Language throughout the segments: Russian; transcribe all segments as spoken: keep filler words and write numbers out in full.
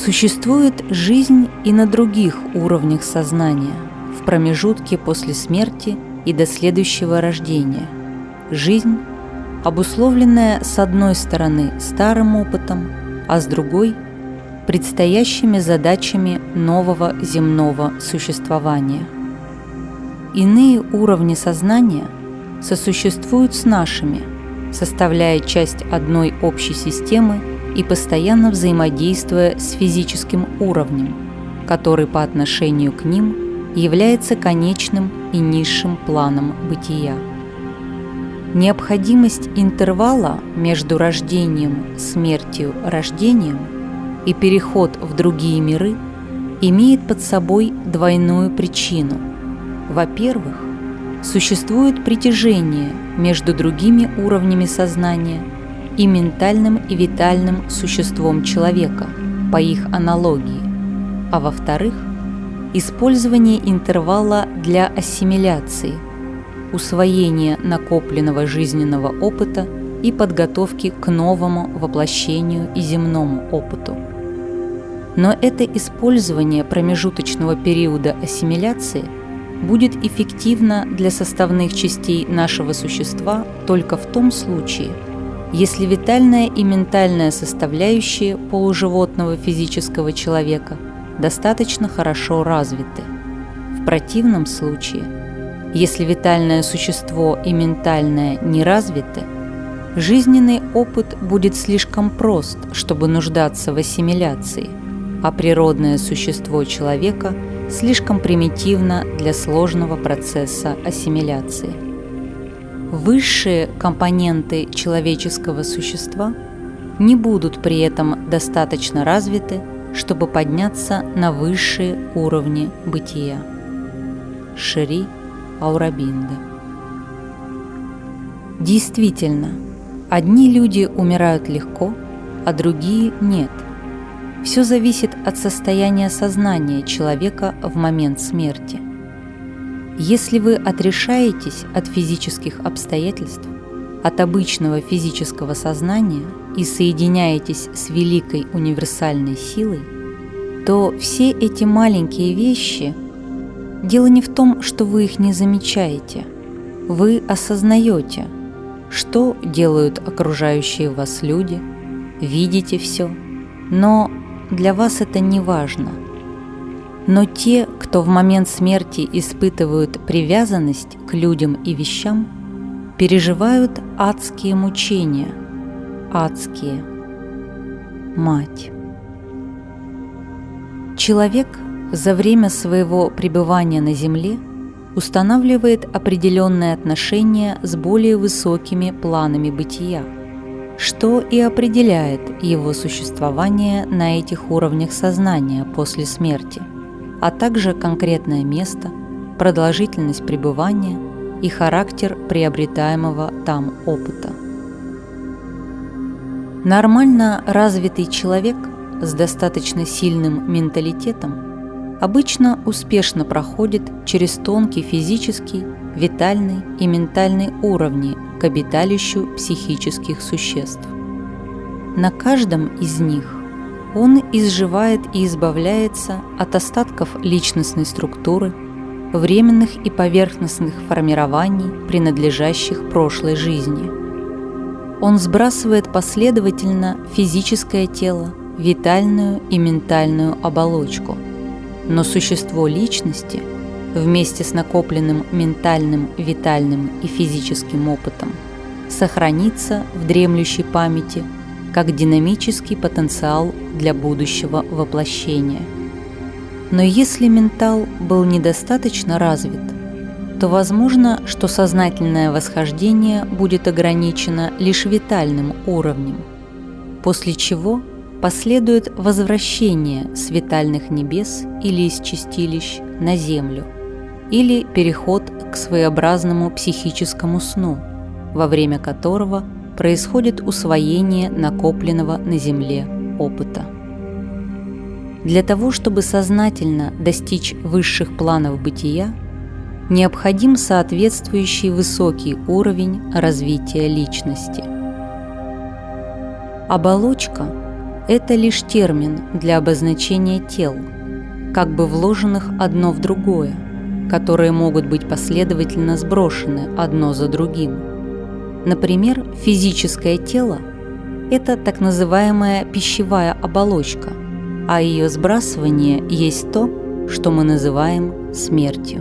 Существует жизнь и на других уровнях сознания, в промежутке после смерти и до следующего рождения. Жизнь, обусловленная с одной стороны старым опытом, а с другой – предстоящими задачами нового земного существования. Иные уровни сознания сосуществуют с нашими, составляя часть одной общей системы и постоянно взаимодействуя с физическим уровнем, который по отношению к ним является конечным и низшим планом бытия. Необходимость интервала между рождением, смертью, рождением и переход в другие миры имеет под собой двойную причину. Во-первых, существует притяжение между другими уровнями сознания и ментальным и витальным существом человека по их аналогии, а во-вторых, использование интервала для ассимиляции, усвоения накопленного жизненного опыта и подготовки к новому воплощению и земному опыту. Но это использование промежуточного периода ассимиляции будет эффективно для составных частей нашего существа только в том случае, если витальная и ментальная составляющие полуживотного физического человека достаточно хорошо развиты. В противном случае, если витальное существо и ментальное не развиты, жизненный опыт будет слишком прост, чтобы нуждаться в ассимиляции, а природное существо человека слишком примитивно для сложного процесса ассимиляции. Высшие компоненты человеческого существа не будут при этом достаточно развиты, чтобы подняться на высшие уровни бытия. Шри Аурабинда. Действительно, одни люди умирают легко, а другие нет. Все зависит от состояния сознания человека в момент смерти. Если вы отрешаетесь от физических обстоятельств, от обычного физического сознания и соединяетесь с великой универсальной силой, то все эти маленькие вещи, дело не в том, что вы их не замечаете, вы осознаете, что делают окружающие вас люди, видите все, но для вас это не важно. Но те, кто в момент смерти испытывают привязанность к людям и вещам, переживают адские мучения. Адские. Мать. Человек за время своего пребывания на Земле устанавливает определенные отношения с более высокими планами бытия, что и определяет его существование на этих уровнях сознания после смерти, а также конкретное место, продолжительность пребывания и характер приобретаемого там опыта. Нормально развитый человек с достаточно сильным менталитетом обычно успешно проходит через тонкий физический, витальный и ментальный уровни к обиталищу психических существ. На каждом из них он изживает и избавляется от остатков личностной структуры, временных и поверхностных формирований, принадлежащих прошлой жизни. Он сбрасывает последовательно физическое тело, витальную и ментальную оболочку, но существо личности вместе с накопленным ментальным, витальным и физическим опытом сохранится в дремлющей памяти как динамический потенциал для будущего воплощения. Но если ментал был недостаточно развит, то возможно, что сознательное восхождение будет ограничено лишь витальным уровнем, после чего последует возвращение с витальных небес или из чистилищ на Землю, или переход к своеобразному психическому сну, во время которого происходит усвоение накопленного на Земле опыта. Для того, чтобы сознательно достичь высших планов бытия, необходим соответствующий высокий уровень развития личности. Оболочка, это лишь термин для обозначения тел, как бы вложенных одно в другое, которые могут быть последовательно сброшены одно за другим. Например, физическое тело – это так называемая пищевая оболочка, а ее сбрасывание есть то, что мы называем смертью.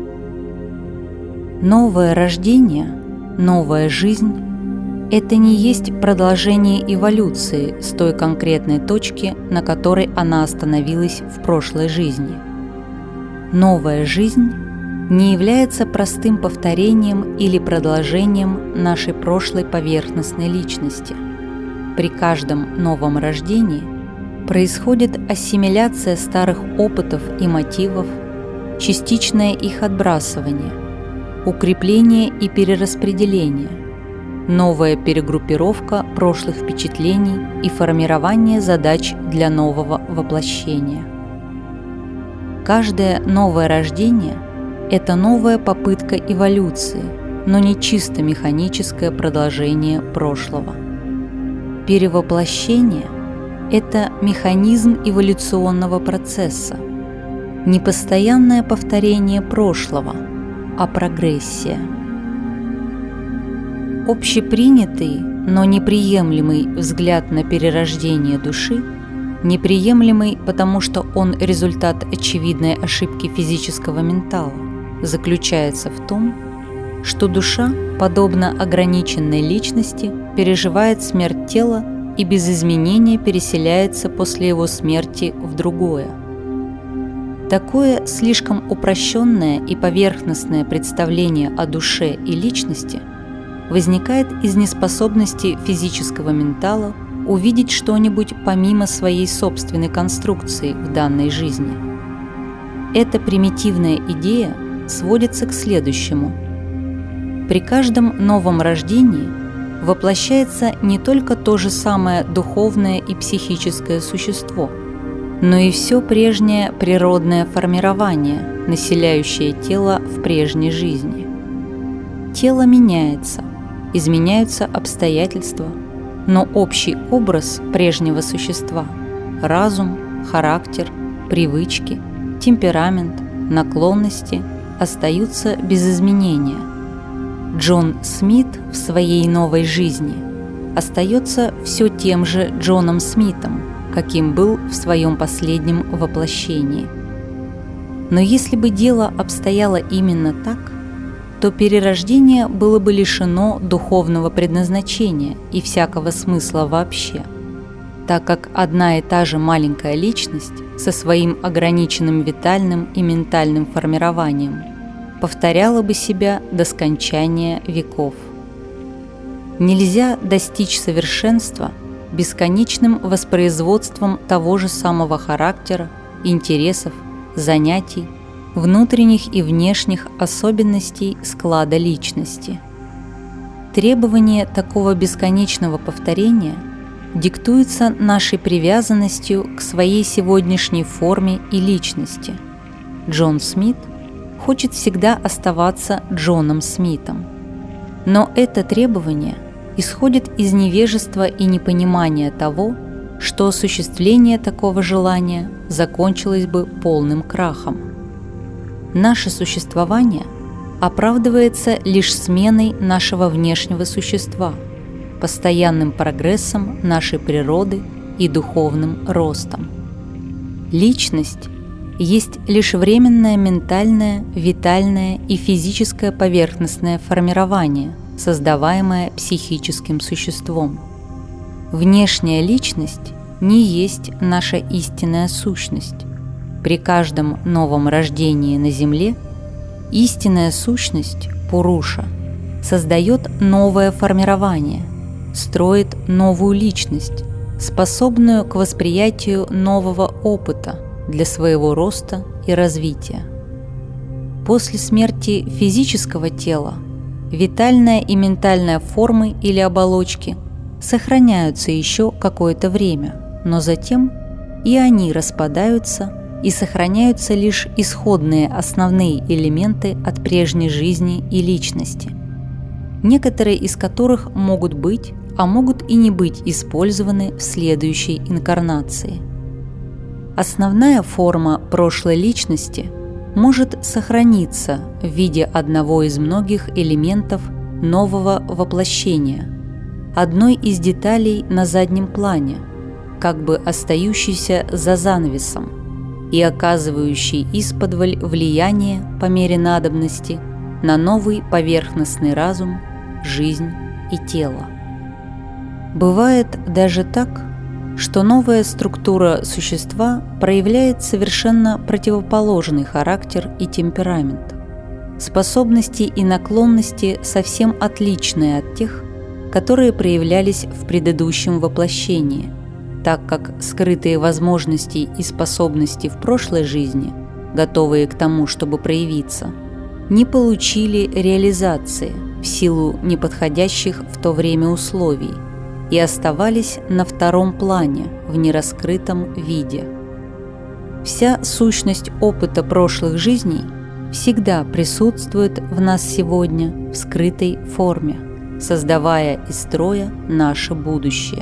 Новое рождение, новая жизнь – это не есть продолжение эволюции с той конкретной точки, на которой она остановилась в прошлой жизни. Новая жизнь не является простым повторением или продолжением нашей прошлой поверхностной личности. При каждом новом рождении происходит ассимиляция старых опытов и мотивов, частичное их отбрасывание, укрепление и перераспределение, новая перегруппировка прошлых впечатлений и формирование задач для нового воплощения. Каждое новое рождение – это новая попытка эволюции, но не чисто механическое продолжение прошлого. Перевоплощение – это механизм эволюционного процесса, не постоянное повторение прошлого, а прогрессия. Общепринятый, но неприемлемый взгляд на перерождение души, неприемлемый, потому что он результат очевидной ошибки физического ментала, заключается в том, что душа, подобно ограниченной личности, переживает смерть тела и без изменения переселяется после его смерти в другое. Такое слишком упрощенное и поверхностное представление о душе и личности возникает из неспособности физического ментала увидеть что-нибудь помимо своей собственной конструкции в данной жизни. Эта примитивная идея сводится к следующему. При каждом новом рождении воплощается не только то же самое духовное и психическое существо, но и все прежнее природное формирование, населяющее тело в прежней жизни. Тело меняется, изменяются обстоятельства, но общий образ прежнего существа – разум, характер, привычки, темперамент, наклонности – остаются без изменения. Джон Смит в своей новой жизни остается все тем же Джоном Смитом, каким был в своем последнем воплощении. Но если бы дело обстояло именно так, то перерождение было бы лишено духовного предназначения и всякого смысла вообще, так как одна и та же маленькая личность со своим ограниченным витальным и ментальным формированием повторяла бы себя до скончания веков. Нельзя достичь совершенства бесконечным воспроизводством того же самого характера, интересов, занятий, внутренних и внешних особенностей склада личности. Требование такого бесконечного повторения диктуется нашей привязанностью к своей сегодняшней форме и личности. Джон Смит хочет всегда оставаться Джоном Смитом. Но это требование исходит из невежества и непонимания того, что осуществление такого желания закончилось бы полным крахом. Наше существование оправдывается лишь сменой нашего внешнего существа, постоянным прогрессом нашей природы и духовным ростом. Личность есть лишь временное ментальное, витальное и физическое поверхностное формирование, создаваемое психическим существом. Внешняя личность не есть наша истинная сущность. При каждом новом рождении на Земле истинная сущность, Пуруша, создает новое формирование, строит новую личность, способную к восприятию нового опыта для своего роста и развития. После смерти физического тела витальная и ментальная формы или оболочки сохраняются еще какое-то время, но затем и они распадаются, и сохраняются лишь исходные основные элементы от прежней жизни и личности, некоторые из которых могут быть, а могут и не быть использованы в следующей инкарнации. Основная форма прошлой личности может сохраниться в виде одного из многих элементов нового воплощения, одной из деталей на заднем плане, как бы остающейся за занавесом и оказывающей исподволь влияние по мере надобности на новый поверхностный разум, жизнь и тело. Бывает даже так, что новая структура существа проявляет совершенно противоположный характер и темперамент, способности и наклонности совсем отличные от тех, которые проявлялись в предыдущем воплощении, так как скрытые возможности и способности в прошлой жизни, готовые к тому, чтобы проявиться, не получили реализации в силу неподходящих в то время условий и оставались на втором плане в нераскрытом виде. Вся сущность опыта прошлых жизней всегда присутствует в нас сегодня в скрытой форме, создавая из строя наше будущее.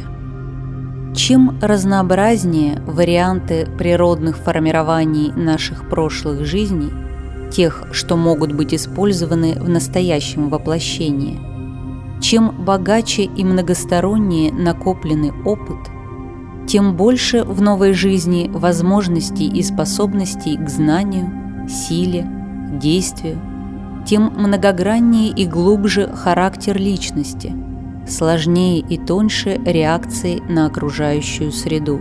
Чем разнообразнее варианты природных формирований наших прошлых жизней, тех, что могут быть использованы в настоящем воплощении, чем богаче и многостороннее накопленный опыт, тем больше в новой жизни возможностей и способностей к знанию, силе, действию, тем многограннее и глубже характер личности, сложнее и тоньше реакции на окружающую среду.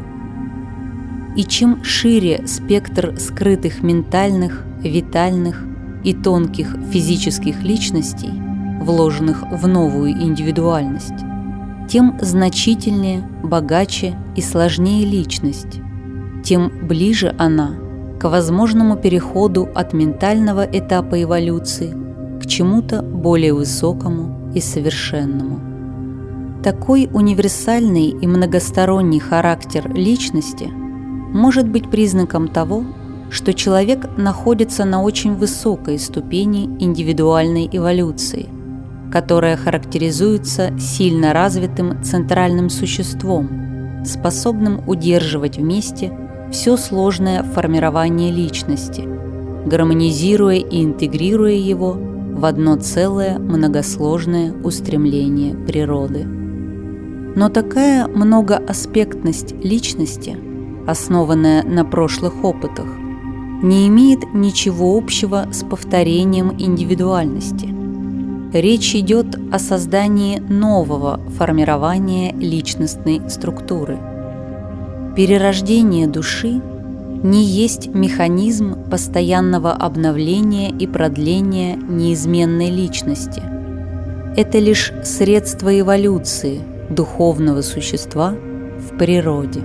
И чем шире спектр скрытых ментальных, витальных и тонких физических личностей, вложенных в новую индивидуальность, тем значительнее, богаче и сложнее личность, тем ближе она к возможному переходу от ментального этапа эволюции к чему-то более высокому и совершенному. Такой универсальный и многосторонний характер личности может быть признаком того, что человек находится на очень высокой ступени индивидуальной эволюции, которая характеризуется сильно развитым центральным существом, способным удерживать вместе все сложное формирование личности, гармонизируя и интегрируя его в одно целое многосложное устремление природы. Но такая многоаспектность личности, основанная на прошлых опытах, не имеет ничего общего с повторением индивидуальности. Речь идет о создании нового формирования личностной структуры. Перерождение души не есть механизм постоянного обновления и продления неизменной личности. Это лишь средство эволюции духовного существа в природе.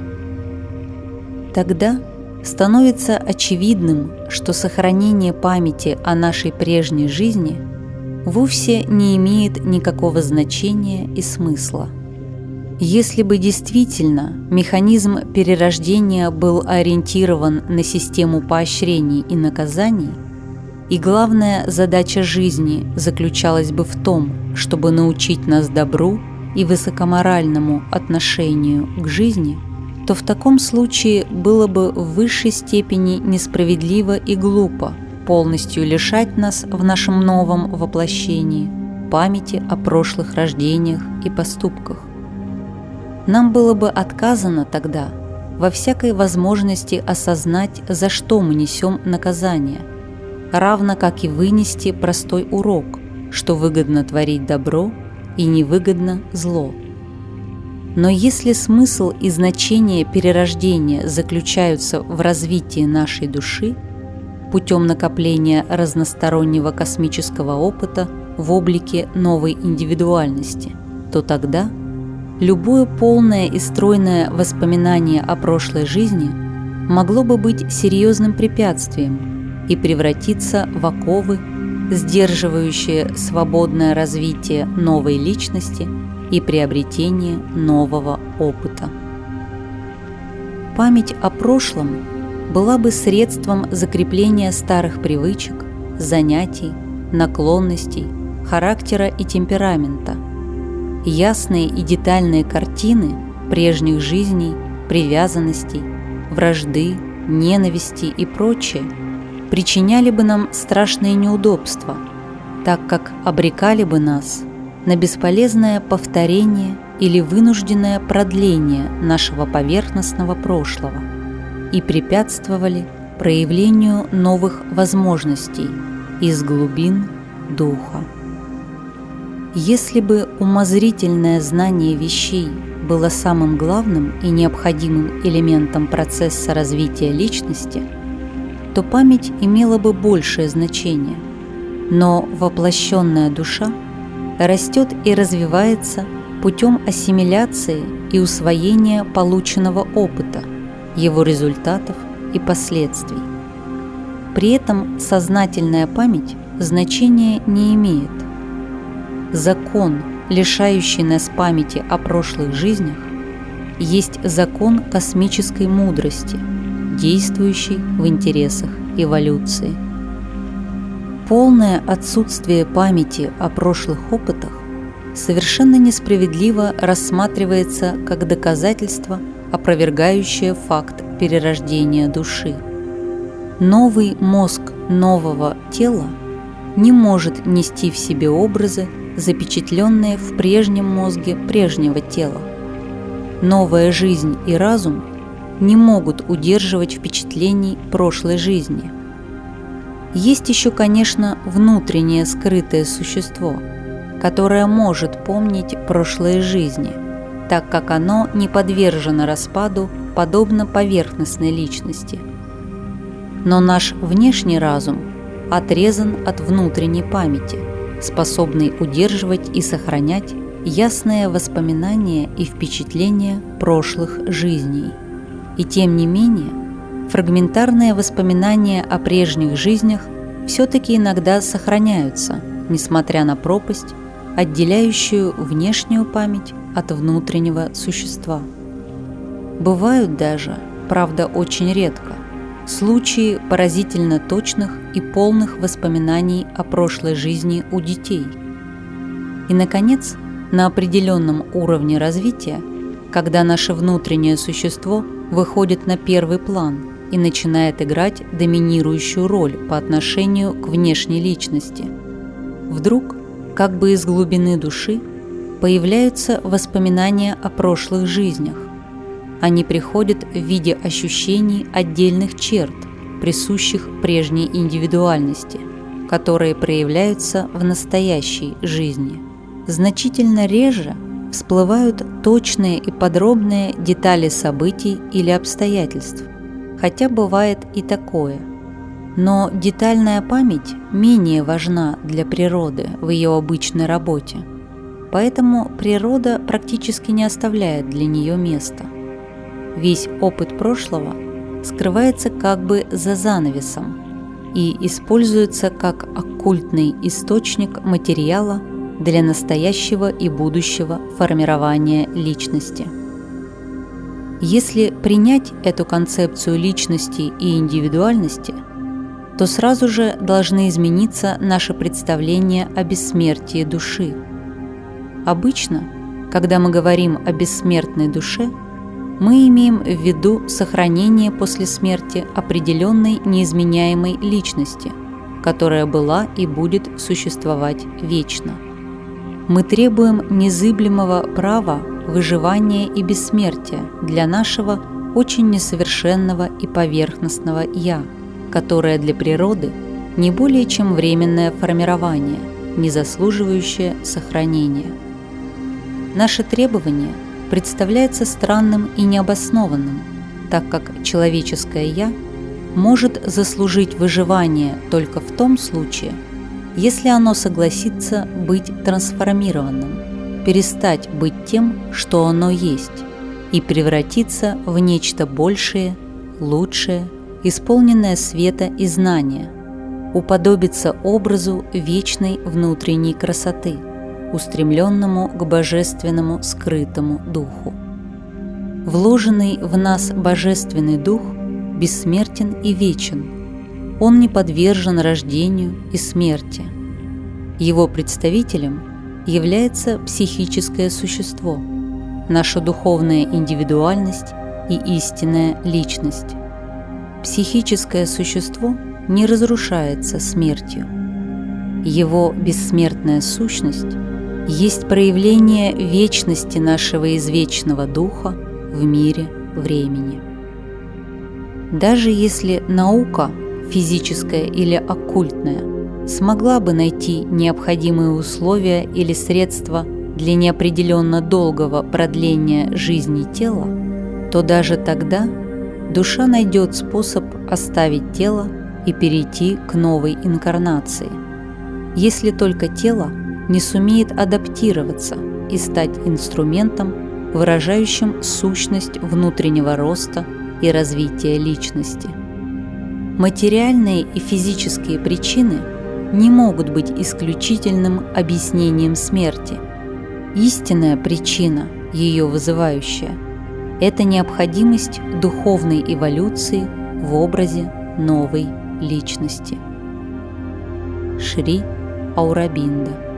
Тогда становится очевидным, что сохранение памяти о нашей прежней жизни вовсе не имеет никакого значения и смысла. Если бы действительно механизм перерождения был ориентирован на систему поощрений и наказаний, и главная задача жизни заключалась бы в том, чтобы научить нас добру и высокоморальному отношению к жизни, то в таком случае было бы в высшей степени несправедливо и глупо полностью лишать нас в нашем новом воплощении памяти о прошлых рождениях и поступках. Нам было бы отказано тогда во всякой возможности осознать, за что мы несем наказание, равно как и вынести простой урок, что выгодно творить добро и невыгодно зло. Но если смысл и значение перерождения заключаются в развитии нашей души путем накопления разностороннего космического опыта в облике новой индивидуальности, то тогда любое полное и стройное воспоминание о прошлой жизни могло бы быть серьезным препятствием и превратиться в оковы, сдерживающие свободное развитие новой личности и приобретение нового опыта. Память о прошлом была бы средством закрепления старых привычек, занятий, наклонностей, характера и темперамента, ясные и детальные картины прежних жизней, привязанностей, вражды, ненависти и прочее причиняли бы нам страшные неудобства, так как обрекали бы нас на бесполезное повторение или вынужденное продление нашего поверхностного прошлого и препятствовали проявлению новых возможностей из глубин духа. Если бы умозрительное знание вещей было самым главным и необходимым элементом процесса развития личности, то память имела бы большее значение, но воплощенная душа растет и развивается путем ассимиляции и усвоения полученного опыта, его результатов и последствий. При этом сознательная память значения не имеет. Закон, лишающий нас памяти о прошлых жизнях, есть закон космической мудрости, действующий в интересах эволюции. Полное отсутствие памяти о прошлых опытах совершенно несправедливо рассматривается как доказательство, опровергающее факт перерождения души. Новый мозг нового тела не может нести в себе образы, запечатленные в прежнем мозге прежнего тела. Новая жизнь и разум не могут удерживать впечатлений прошлой жизни. Есть еще, конечно, внутреннее скрытое существо, которое может помнить прошлые жизни, так как оно не подвержено распаду, подобно поверхностной личности. Но наш внешний разум отрезан от внутренней памяти, способный удерживать и сохранять ясные воспоминания и впечатления прошлых жизней. И тем не менее, фрагментарные воспоминания о прежних жизнях все-таки иногда сохраняются, несмотря на пропасть, отделяющую внешнюю память от внутреннего существа. Бывают даже, правда очень редко, случаи поразительно точных и полных воспоминаний о прошлой жизни у детей. И, наконец, на определенном уровне развития, когда наше внутреннее существо выходит на первый план и начинает играть доминирующую роль по отношению к внешней личности, вдруг, как бы из глубины души, появляются воспоминания о прошлых жизнях. Они приходят в виде ощущений отдельных черт, присущих прежней индивидуальности, которые проявляются в настоящей жизни. Значительно реже всплывают точные и подробные детали событий или обстоятельств, хотя бывает и такое. Но детальная память менее важна для природы в ее обычной работе, поэтому природа практически не оставляет для нее места. Весь опыт прошлого скрывается как бы за занавесом и используется как оккультный источник материала для настоящего и будущего формирования личности. Если принять эту концепцию личности и индивидуальности, то сразу же должны измениться наши представления о бессмертии души. Обычно, когда мы говорим о бессмертной душе, мы имеем в виду сохранение после смерти определенной неизменяемой личности, которая была и будет существовать вечно. Мы требуем незыблемого права выживания и бессмертия для нашего очень несовершенного и поверхностного «я», которое для природы не более чем временное формирование, не заслуживающее сохранения. Наше требование представляется странным и необоснованным, так как человеческое «я» может заслужить выживание только в том случае, если оно согласится быть трансформированным, перестать быть тем, что оно есть, и превратиться в нечто большее, лучшее, исполненное света и знания, уподобиться образу вечной внутренней красоты, устремленному к божественному скрытому духу. Вложенный в нас божественный дух бессмертен и вечен. Он не подвержен рождению и смерти. Его представителем является психическое существо, наша духовная индивидуальность и истинная личность. Психическое существо не разрушается смертью. Его бессмертная сущность есть проявление вечности нашего извечного духа в мире времени. Даже если наука, физическая или оккультная, смогла бы найти необходимые условия или средства для неопределенно долгого продления жизни тела, то даже тогда душа найдет способ оставить тело и перейти к новой инкарнации, если только тело не сумеет адаптироваться и стать инструментом, выражающим сущность внутреннего роста и развития личности. Материальные и физические причины не могут быть исключительным объяснением смерти. Истинная причина, ее вызывающая, это необходимость духовной эволюции в образе новой личности. Шри Аурабинда.